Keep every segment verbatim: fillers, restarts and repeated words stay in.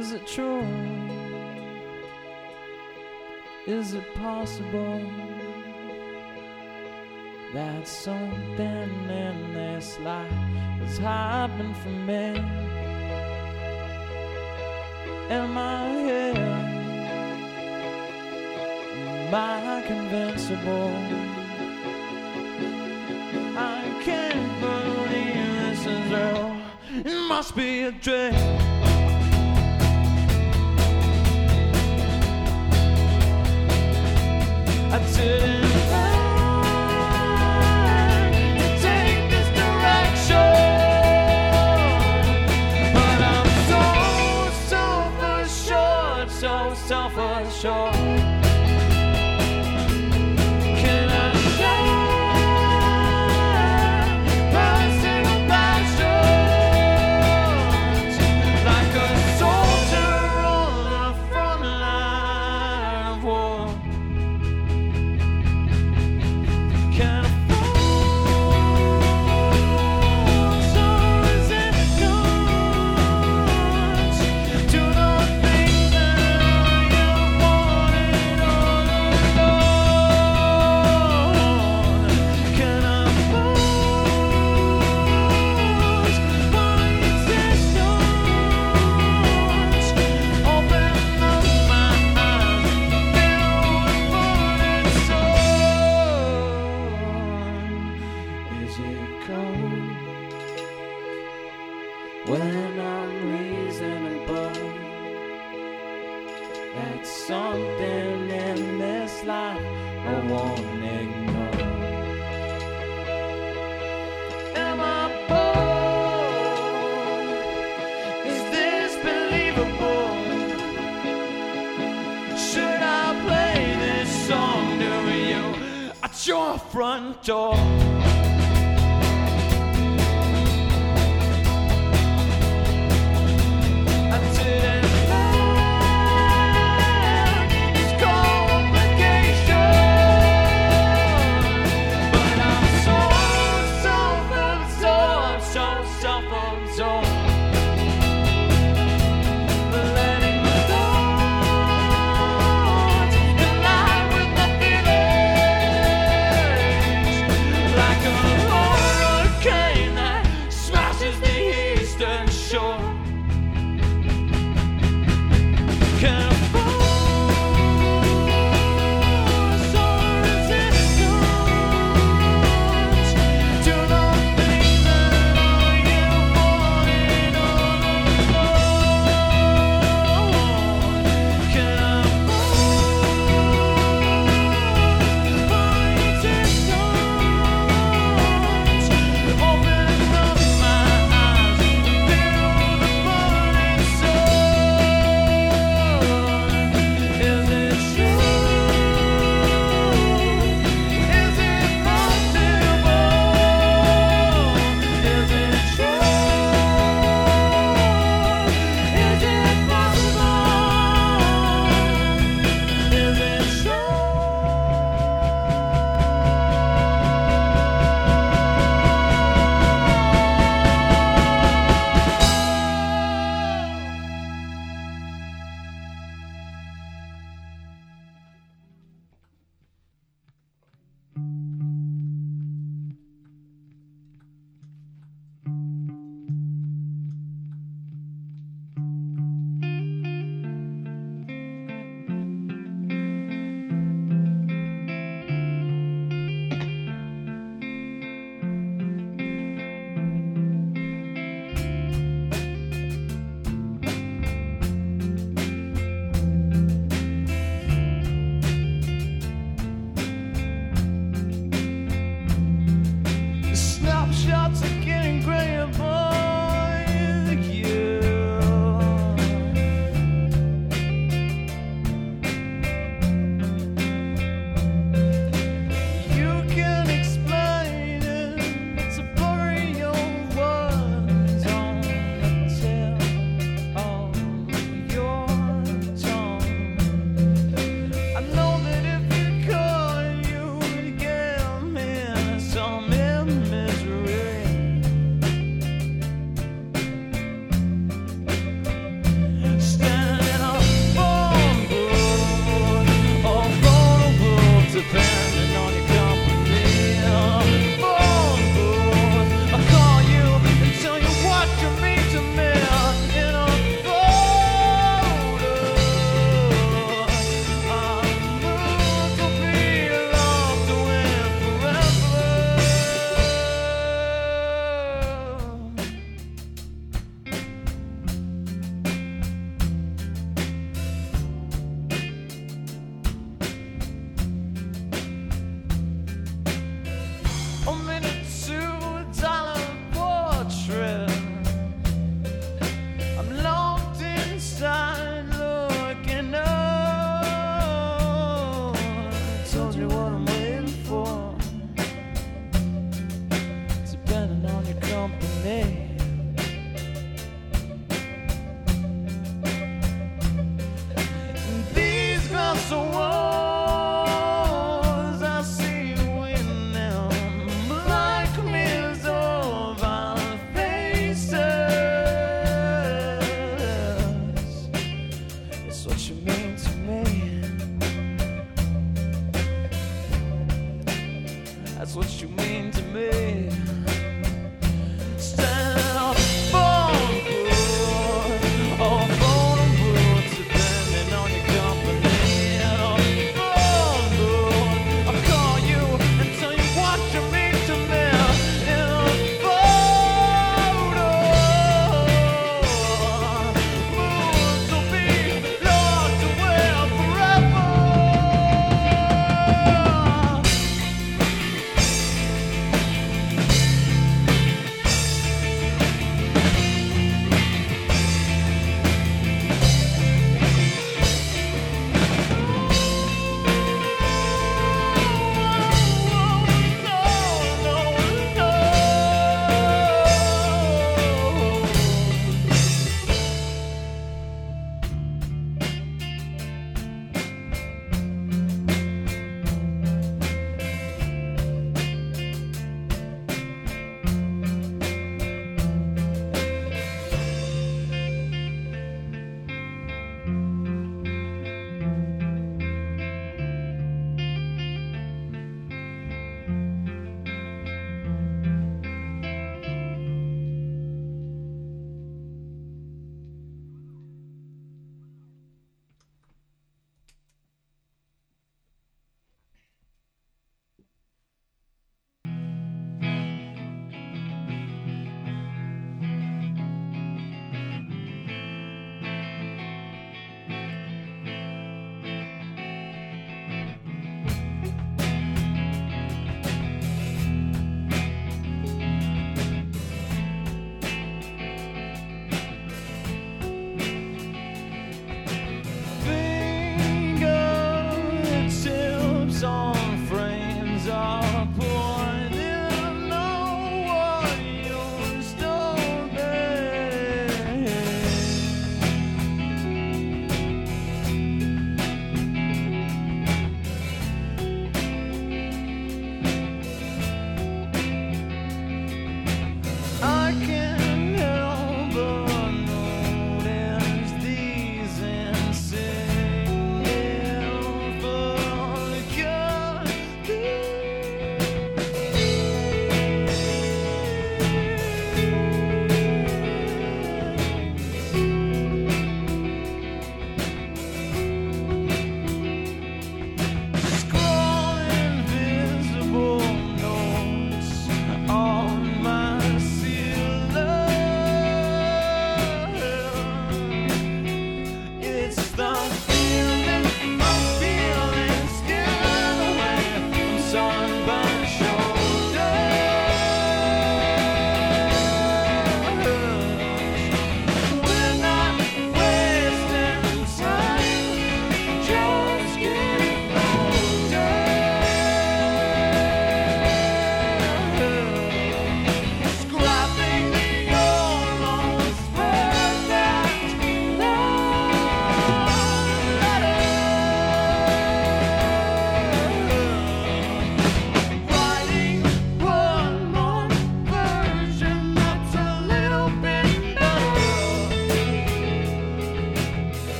Is it true? Is it possible that something in this life has happened for me? Am I here? Am I convincible? I can't believe this is real. It must be a dream. I didn't plan to take this direction, but I'm so self-assured, so self-assured. Can I share my single passions like a soldier on the front line of war? Can I fall so resistant to the things that you wanted all along? Can I pause my existence? Open up my eyes, beautiful and so. Is it cold when I'm reasonable? That's something in this life I won't ignore. Am I bold? Is this believable? Should I play this song to you at your front door? I didn't plan this complication, but I'm so self-absorbed, so self-absorbed. Letting my thoughts collide with my feelings me. These glass of walls, I see you in them, black mirrors of our faces. It's what you mean to me. That's what you mean to me. Stand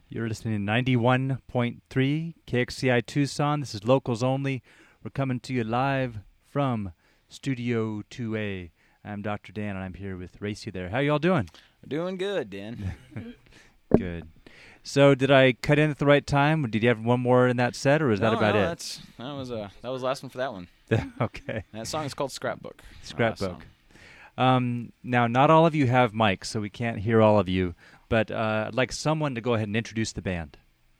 You're listening to ninety-one point three K X C I Tucson. This is Locals Only. We're coming to you live from Studio two A. I'm Doctor Dan, and I'm here with Racy there. How y'all doing? Doing good, Dan. Good. So did I cut in at the right time? Did you have one more in that set, or was no, that about no, it? That's, that was uh, that was the last one for that one. Okay. That song is called Scrapbook. Scrapbook. Um, now, not all of you have mics, so we can't hear all of you. But uh, I'd like someone to go ahead and introduce the band.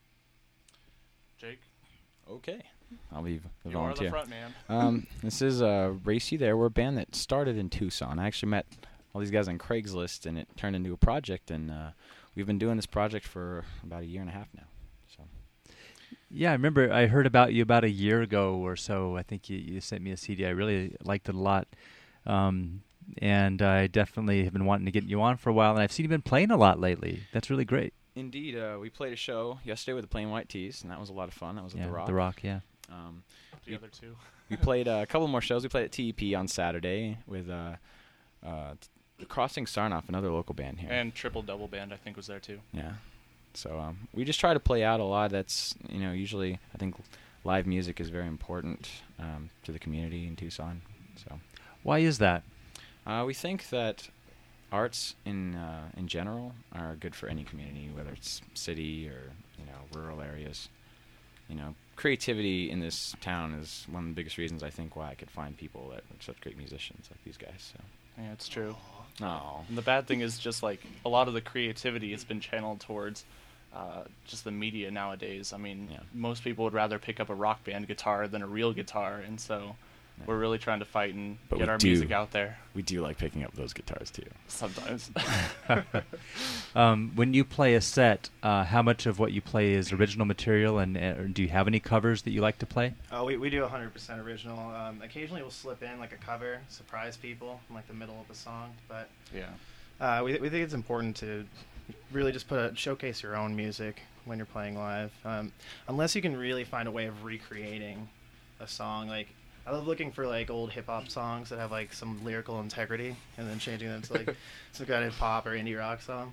Jake, Okay. I'll be the you are volunteer. the front man. um, this is uh, Racy there. We're a band that started in Tucson. I actually met all these guys on Craigslist, and it turned into a project, and uh, we've been doing this project for about a year and a half now. So. Yeah, I remember I heard about you about a year ago or so. I think you, you sent me a C D. I really liked it a lot. Um, and I definitely have been wanting to get you on for a while, and I've seen you've been playing a lot lately. That's really great. Indeed, uh, we played a show yesterday with the Plain White Tees, and that was a lot of fun. That was at Yeah, The Rock. The Rock, yeah. Um, The other two. we played uh, a couple more shows. We played at T E P on Saturday with uh, uh, t- Crossing Sarnoff, another local band here. And Triple Double Band, I think, was there too. Yeah. So um, we just try to play out a lot. That's, you know, usually I think live music is very important um, to the community in Tucson. So Why is that? uh, we think that arts in uh, in general are good for any community, whether it's city or, you know, rural areas. You know, creativity in this town is one of the biggest reasons I think why I could find people that are such great musicians like these guys. So. Yeah, it's true. Oh. And the bad thing is just like a lot of the creativity has been channeled towards uh, just the media nowadays. I mean, Yeah. most people would rather pick up a rock band guitar than a real guitar, and so Yeah. we're really trying to fight and But get we our do. music out there We do like picking up those guitars too. sometimes. Um, when you play a set, uh, how much of what you play is original material, and uh, do you have any covers that you like to play? Oh, we, we do one hundred percent original. Um, occasionally we'll slip in like a cover, surprise people in like the middle of the song. But Yeah. uh, we, we think it's important to really just put a, showcase your own music when you're playing live. Um, unless you can really find a way of recreating a song. Like, I love looking for like old hip hop songs that have like some lyrical integrity and then changing them to like some kind of pop or indie rock song.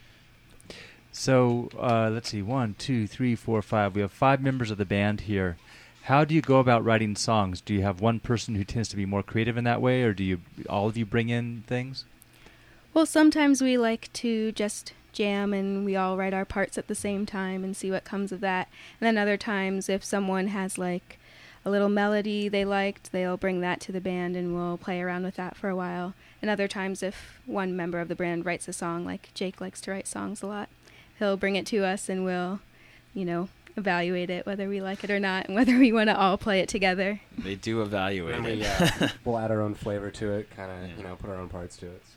So uh, let's see, one, two, three, four, five. We have five members of the band here. How do you go about writing songs? Do you have one person who tends to be more creative in that way, or do you all of you bring in things? Well, sometimes we like to just jam and we all write our parts at the same time and see what comes of that. And then other times, if someone has like a little melody they liked, they'll bring that to the band and we'll play around with that for a while. And other times, if one member of the band writes a song, like Jake likes to write songs a lot, he'll bring it to us and we'll, you know, evaluate it, whether we like it or not, and whether we want to all play it together. They do evaluate And it. we, uh, we'll add our own flavor to it, kind of, Yeah. you know, put our own parts to it. So,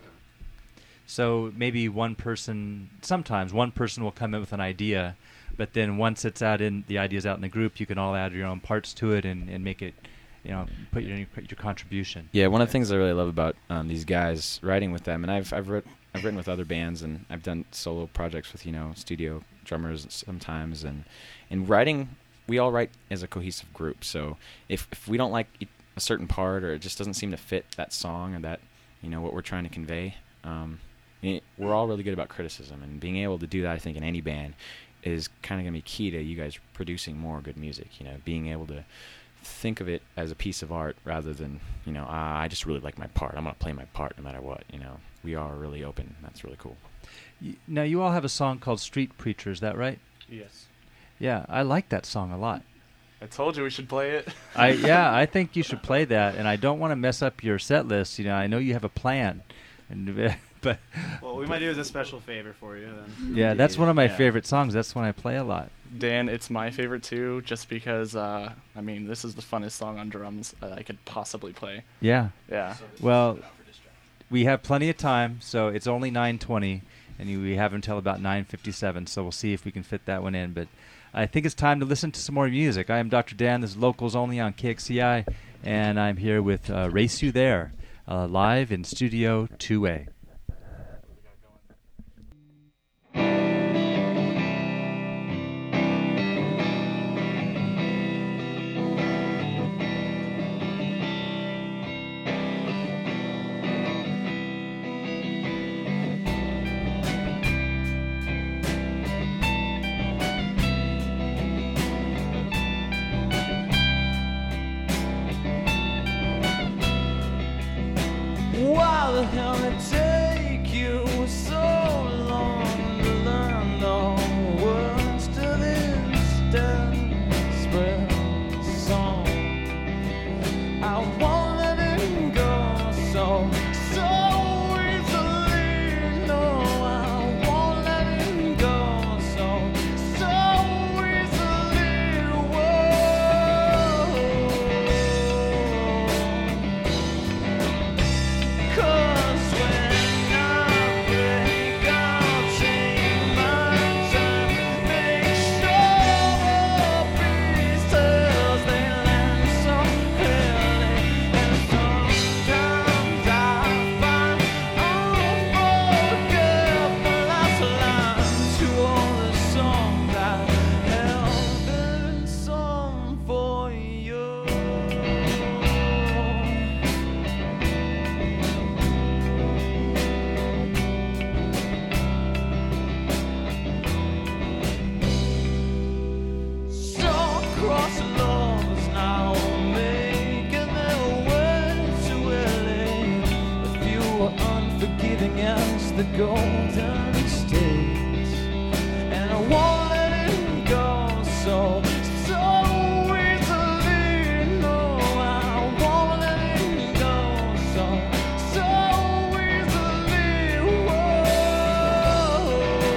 So maybe one person, sometimes one person will come in with an idea, but then once it's out in the ideas out in the group, you can all add your own parts to it and, and make it, you know, put your your contribution. Yeah, one of the things I really love about um, these guys, writing with them, and I've I've writ- I've written with other bands, and I've done solo projects with, you know, studio drummers sometimes, and in writing, we all write as a cohesive group. So if if we don't like e- a certain part, or it just doesn't seem to fit that song or that, you know, what we're trying to convey, um, it, we're all really good about criticism, and being able to do that, I think, in any band is kind of going to be key to you guys producing more good music. You know, being able to think of it as a piece of art rather than, you know, ah, I just really like my part. I'm going to play my part no matter what. You know, we are really open. That's really cool. Y- Now, you all have a song called Street Preacher, is that right? Yes. Yeah, I like that song a lot. I told you we should play it. I yeah, I think you should play that, and I don't want to mess up your set list. You know, I know you have a plan, and but Well, we might do as a special favor for you then. yeah, that's one of my Yeah. favorite songs. That's one I play a lot. Dan, it's my favorite too, just because, uh, I mean, this is the funnest song on drums that I could possibly play. Yeah. Yeah. Well, we have plenty of time, so it's only nine twenty, and you- we have until about nine fifty-seven, so we'll see if we can fit that one in. But I think it's time to listen to some more music. I am Doctor Dan. This is Locals Only on K X C I, and I'm here with uh, Race You There, uh, live in Studio two A. Thank Why the hell did it take you so long to learn the words to this desperate song? I won't let it go so, so easily. No, I won't let it go so, so easily. Whoa. 'Cause when I break, I'll take my time, make sure the pieces they land so clearly. And sometimes I find I'll forget the last lines to all the songs I held and sung for you. Star-crossed lovers now making their way to L A. A few are unforgiving as the Golden State, and I won't let it go so, so easily. No, I won't let it go so, so easily. Whoa.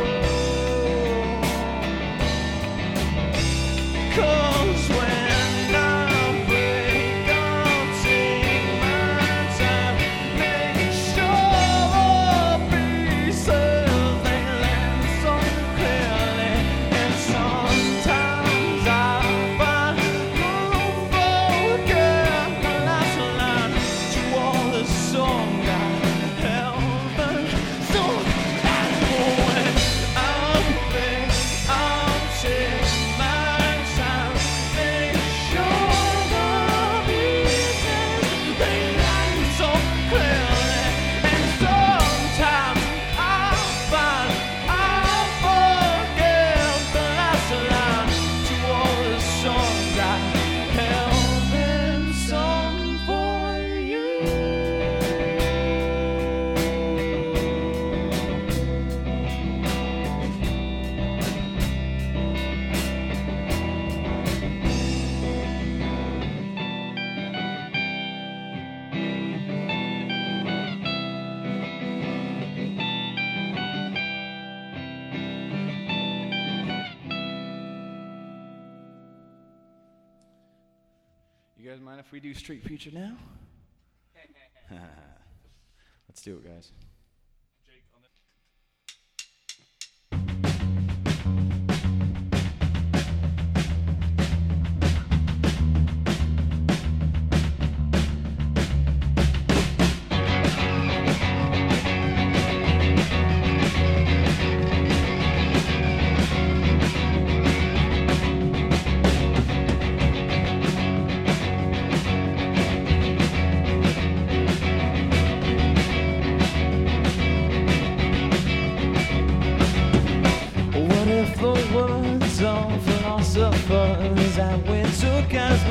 'Cause when I break, I'll take my time, make sure the pieces they land so clearly. And sometimes I find I'll forget the last line to all the songs I held and sung. And when I break, I'll take my time, make sure the pieces they land so clearly. And sometimes I find I forget the last line to all the songs I held and sung for you. You guys mind if we do Street Preacher now? Let's do it, guys. What if the words of philosophers that we took as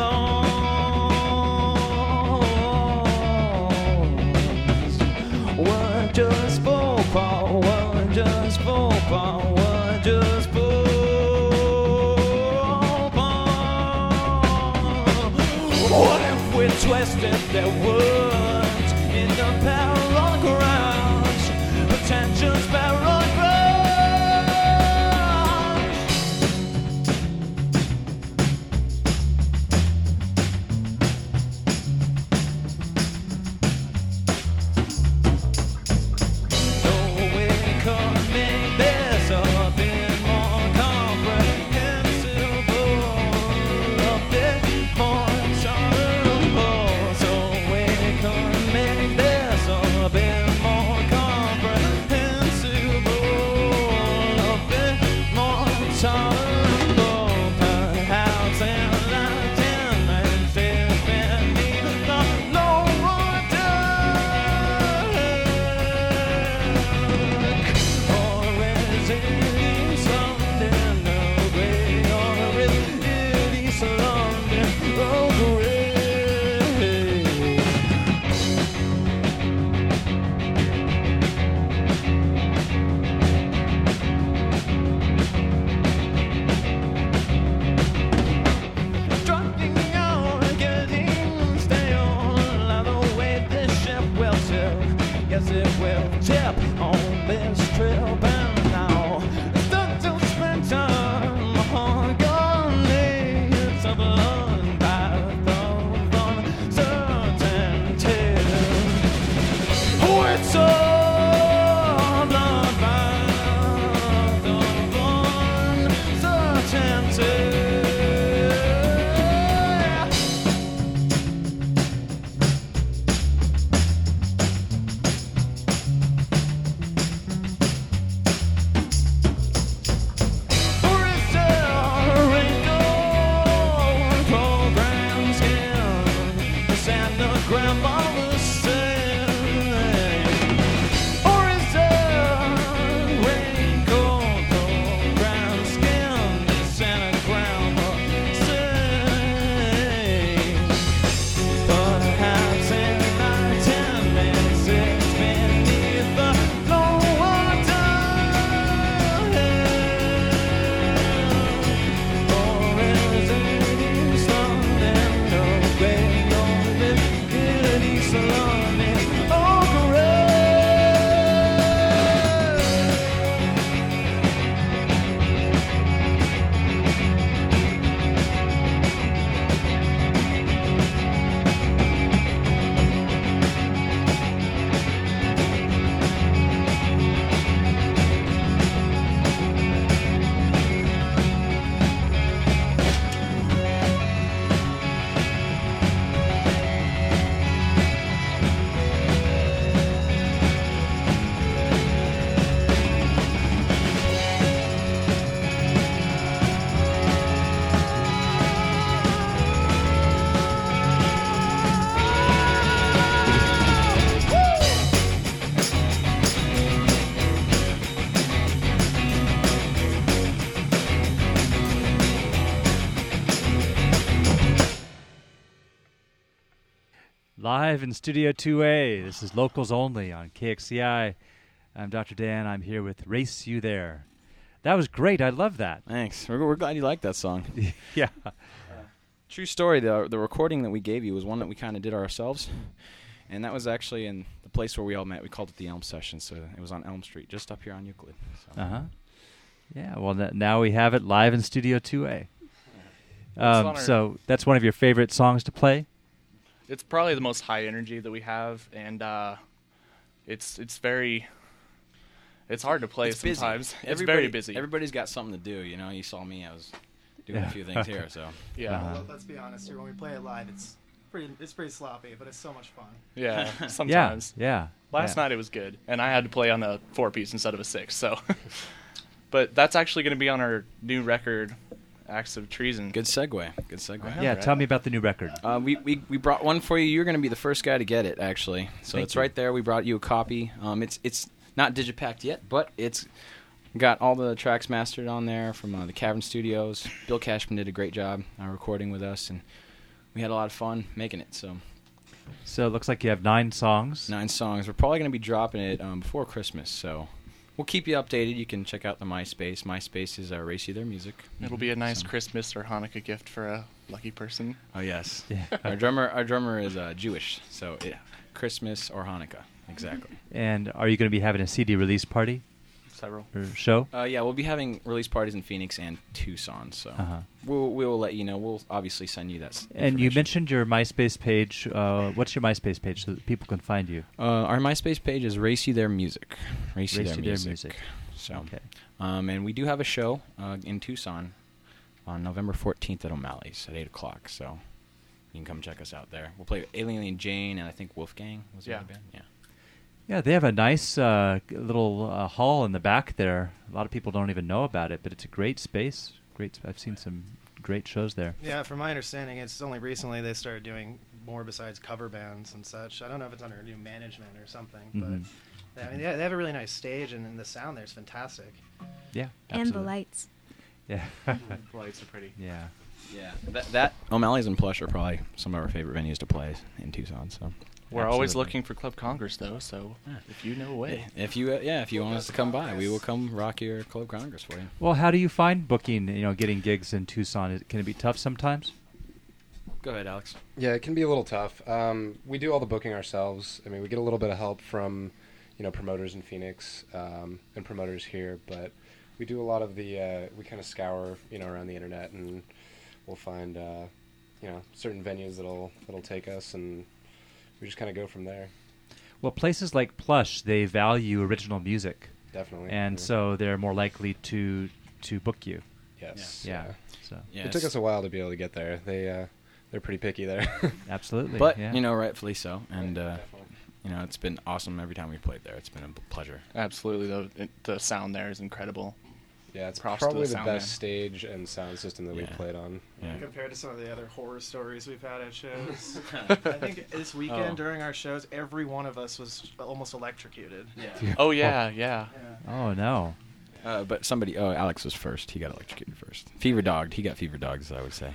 laws were just for power, were just for power, were just for power? What if we twisted their words into parallel grounds, attention's parallel grounds? So we could make this a bit more comprehensible, a bit more tolerable. So we guess it will tip on this trip. And now it's time to spend time on Gandhi. It's a blood path of uncertainty. Oh, it's a blood path of uncertainty. Grandmother said, or is there wrinkle brown skin? Santa Grandma said, perhaps in nineteen ninety-six, beneath the lower down, or is it East London, no great East London, oh Live in Studio two A, this is Locals Only on K X C I. I'm Doctor Dan. I'm here with Race You There. That was great. I love that. Thanks. We're, we're glad you like that song. Yeah. True story, the, the recording that we gave you was one that we kind of did ourselves. And that was actually in the place where we all met. We called it the Elm Session, so it was on Elm Street, just up here on Euclid. So. Uh-huh. Yeah, well, th- now we have it live in Studio two A. Um, our- so that's one of your favorite songs to play? It's probably the most high energy that we have, and uh, it's it's very it's hard to play It's busy. sometimes. It's Everybody- very busy. Everybody's got something to do, you know. You saw me, I was doing a few things here, so. yeah, Uh-huh. Well, let's be honest here. When we play it live, it's pretty it's pretty sloppy, but it's so much fun. yeah. Sometimes. Yeah, yeah. Last yeah. night it was good, and I had to play on a four piece instead of a six. So, but that's actually going to be on our new record, Acts of Treason. Good segue. Good segue. I know. Yeah, right? tell me about the new record. Uh, we, we we brought one for you. You're going to be the first guy to get it, actually. So Thank it's you. right there. We brought you a copy. Um, it's it's not digipacked yet, but it's got all the tracks mastered on there from uh, the Cavern Studios. Bill Cashman did a great job uh, recording with us, and we had a lot of fun making it. So So it looks like you have nine songs. nine songs. We're probably going to be dropping it um, before Christmas. So we'll keep you updated. You can check out the MySpace. MySpace is uh, Race You Their Music. It'll be a nice So- Christmas or Hanukkah gift for a lucky person. Oh yes. Yeah. our drummer our drummer is uh, Jewish, so yeah, Christmas or Hanukkah, exactly. And are you going to be having a C D release party Several. or show? Uh, yeah, we'll be having release parties in Phoenix and Tucson, so Uh-huh. we'll we'll let you know. We'll obviously send you that. s- And you information. mentioned your MySpace page. Uh, what's your MySpace page so that people can find you? uh, our MySpace page is Race You Their Music. Race, You Race Their You Their Music. Music. So, Okay. um, and we do have a show uh, in Tucson on November fourteenth at O'Malley's at eight o'clock. So you can come check us out there. We'll play Alien Jane and I think Wolfgang was the Yeah. other band. Yeah. Yeah, they have a nice uh, g- little uh, hall in the back there. A lot of people don't even know about it, but it's a great space. Great. I've seen some great shows there. Yeah, from my understanding, it's only recently they started doing more besides cover bands and such. I don't know if it's under new management or something, Mhm. but I mean, yeah, they have a really nice stage, and, and the sound there is fantastic. Yeah. And the absolutely. lights. Yeah. The lights are pretty. yeah. Yeah, that, that O'Malley's and Plush are probably some of our favorite venues to play in Tucson. So We're always Absolutely. looking for Club Congress, though. So Yeah. if you know a way, if you uh, yeah if you want us to come by, we will come rock your Club Congress for you. Well, how do you find booking? You know, getting gigs in Tucson? Is, can it be tough sometimes? Go ahead, Alex. Yeah, it can be a little tough. Um, we do all the booking ourselves. I mean, we get a little bit of help from, you know, promoters in Phoenix um, and promoters here, but we do a lot of the, uh, we kind of scour, you know, around the internet, and we'll find, uh, you know, certain venues that'll that'll take us, and we just kind of go from there. Well, places like Plush, they value original music, Definitely. and yeah. so they're more likely to to book you. Yes. Yeah. Yeah. So Yeah, It took us a while to be able to get there. They, uh, they're pretty picky there. absolutely. But, yeah. you know, rightfully so. And, uh, Definitely. you know, it's been awesome every time we've played there. It's been a b- pleasure. Absolutely, though, it, the sound there is incredible. Yeah, it's Props to probably the the, sound best man. stage and sound system that we've Yeah. played on. Yeah. Compared to some of the other horror stories we've had at shows. I think this weekend Oh. during our shows, every one of us was almost electrocuted. Yeah. Oh yeah, yeah. Oh no. Uh, but somebody, oh, Alex was first. He got electrocuted first. Fever dogged. He got fever dogged, I would say.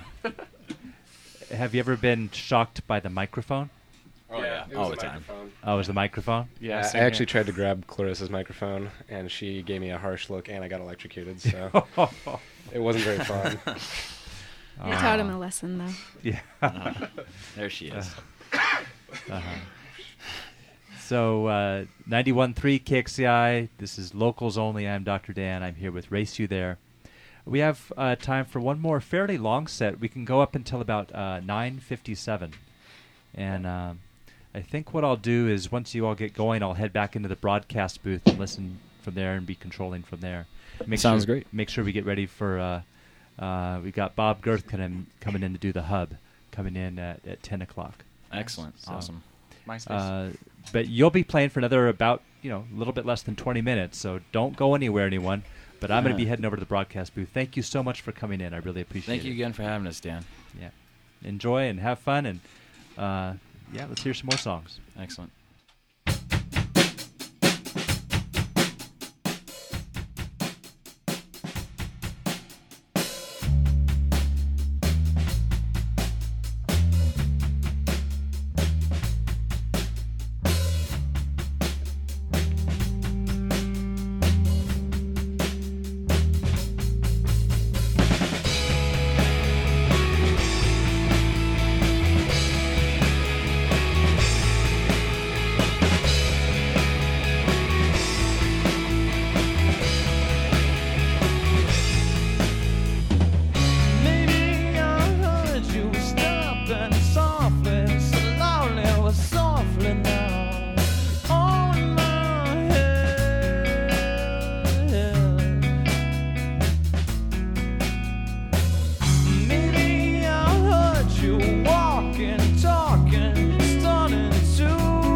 Have you ever been shocked by the microphone? Oh, yeah. It was All a the time. microphone. Oh, it was the microphone? Yeah, I- same I actually here. tried to grab Clarissa's microphone, and she gave me a harsh look, and I got electrocuted. So it wasn't very fun. You taught him a lesson, though. Yeah. Uh-huh. There she is. Uh-huh. So, uh, ninety-one point three K X C I, this is Locals Only. I'm Doctor Dan. I'm here with Race You There. We have uh, time for one more fairly long set. We can go up until about uh, nine fifty-seven. And um, I think what I'll do is once you all get going, I'll head back into the broadcast booth and listen from there and be controlling from there. Make Sounds sure, great. Make sure we get ready for, uh, uh, we got Bob Girth coming, coming in to do the hub, coming in at, at ten o'clock. Excellent. So- Awesome. MySpace. Uh, but you'll be playing for another about, you know, a little bit less than twenty minutes, so don't go anywhere, anyone. But I'm going to be Yeah. heading over to the broadcast booth. Thank you so much for coming in. I really appreciate Thank it. you again for having us, Dan. Yeah. Enjoy and have fun, and uh, yeah, let's hear some more songs. Excellent. Maybe I heard you stopping softly, slowly, or softly now. All in my head. Maybe I heard you walking, talking, starting to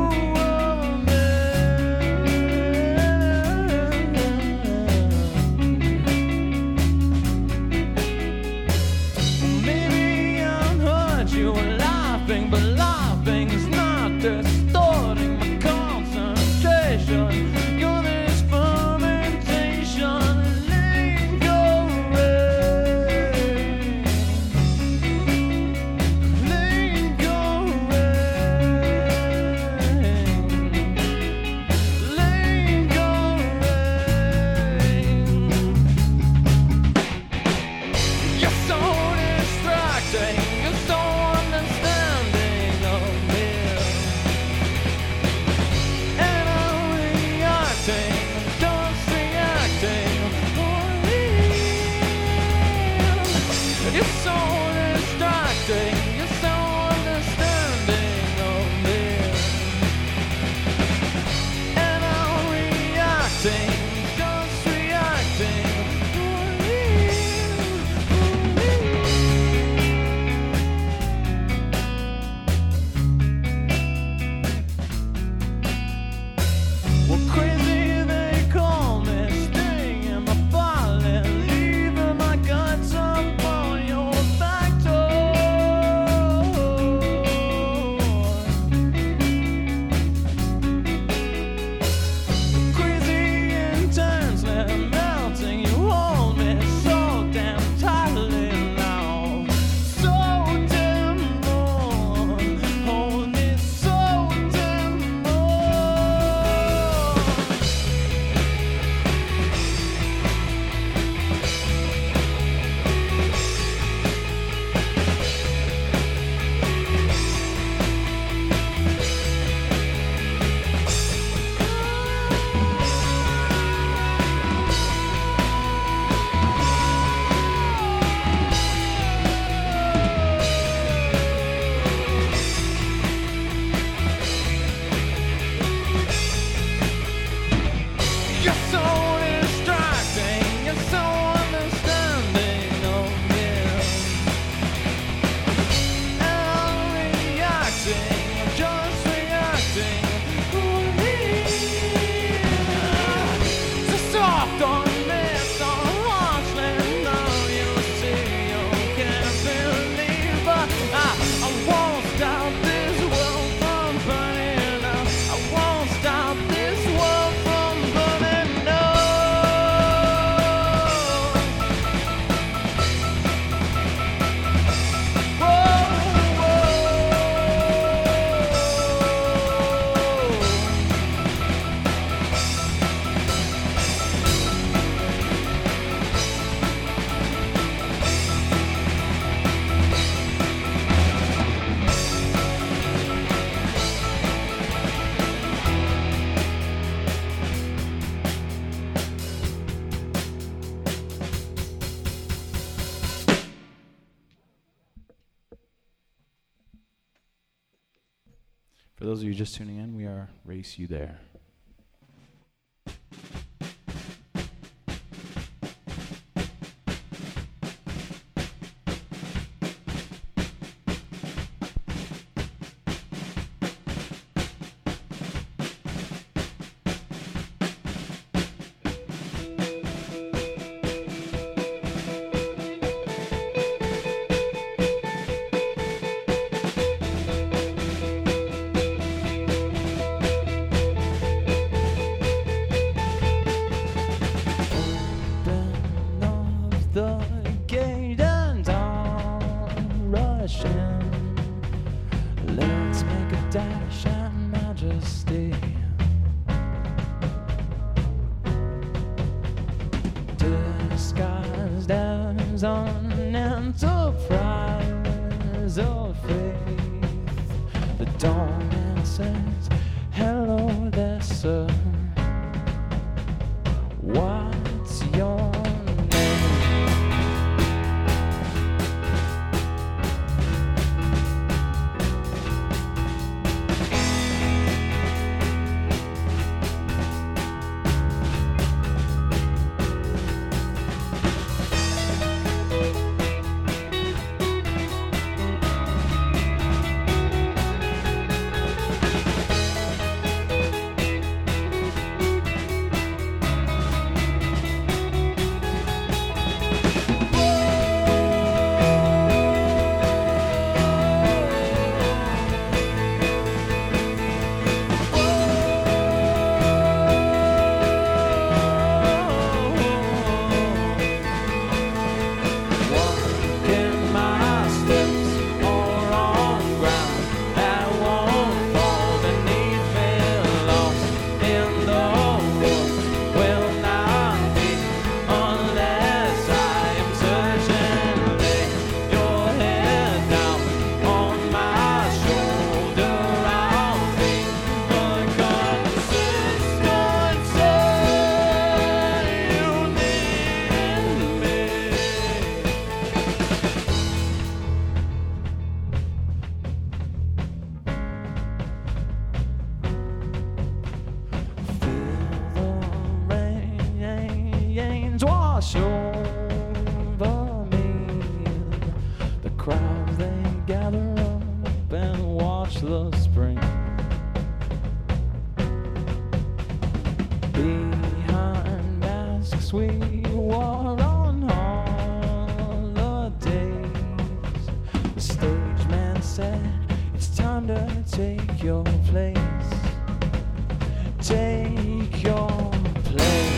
Maybe I heard you laughing, but laughing's not distorting my concentration. You're this fermentation lingering, lingering, lingering. You're so distracting, you're so understanding of me. And I'm reacting, just reacting. You're so distracting, you're so understanding of me. And I'm reacting, just reacting. Well, crazy they call me, stinging my body, leaving my guts up on your back door. Crazy walked on this on a marshland. Now you see you can't believe, but I, I won't stop this world from burning up. I won't stop this world from burning up. For those of you just tuning in, we are Race You There. Disguised as an enterprise of faith, the dawn answers, hello there, sir. What's your wash over me? The crowds, they gather up and watch the spring. Behind masks we wore on holidays, the stage man said, it's time to take your place. Take your place.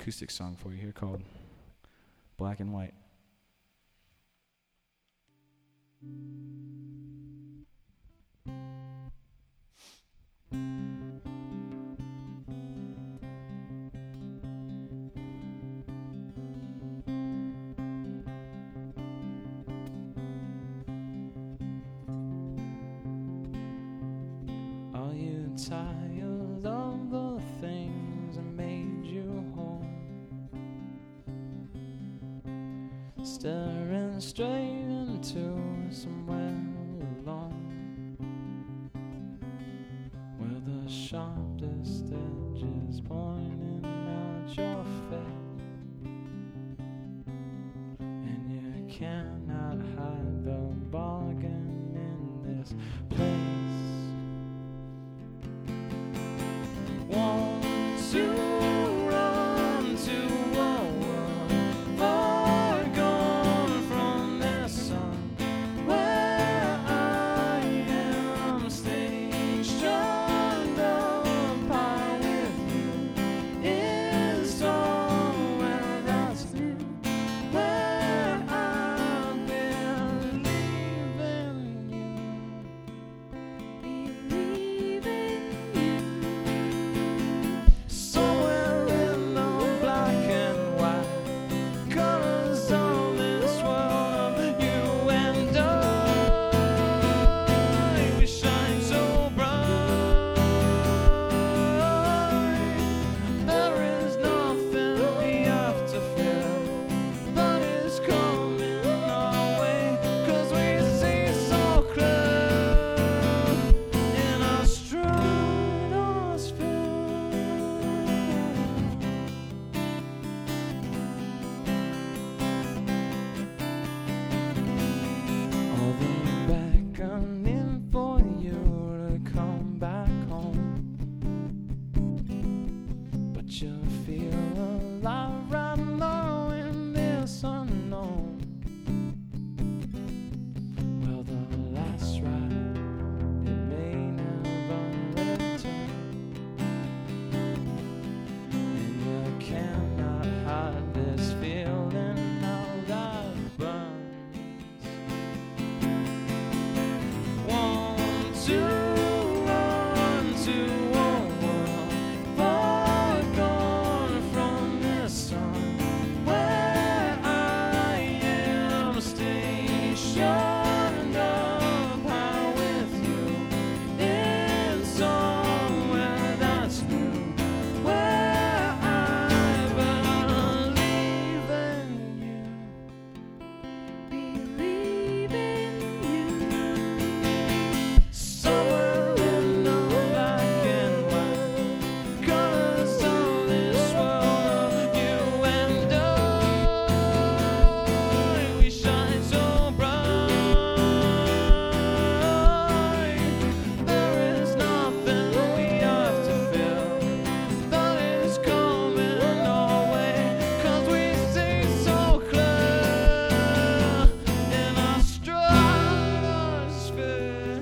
acoustic song for you here called Black and White. Are you tired of the things that made you home? Staring straight into somewhere alone, where the sharpest edge is pointing out your face, and you cannot hide the bargain in this place. Want to run to a world far gone from the sun, where I am stationed apart with you in somewhere that's new, where I believe in you, believe in you. Somewhere in the black and white colors of this world of you and I, we shine so bright. There is nothing we have to fear that is coming our way, 'cause we see so clear in our stratosphere. All the beckoning for you to come back home, but you feel alive right now in this unknown. Well, the last ride, it may never return, and you cannot hide this feeling now that burns. Want to run to a world far gone from the sun, where I am stationed up high with you in somewhere that's new, where I believe in you, believe in you. Somewhere in the black and white colors of this world of you and I, we shine so bright. There is nothing we have to fear that is coming our way, 'cause we see so clear in our stratosphere.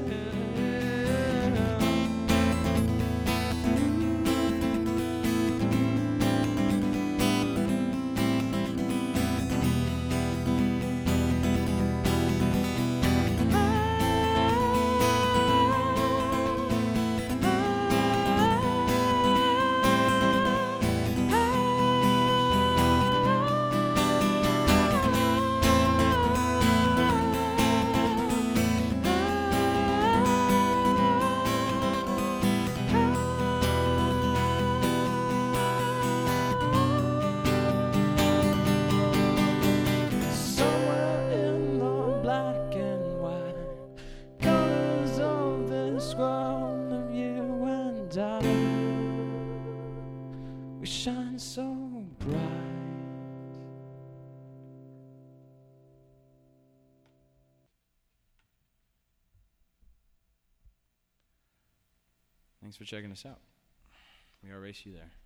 Somewhere in the black and white colors of this world of you and I, we shine so bright. Thanks for checking us out. We are Race You There.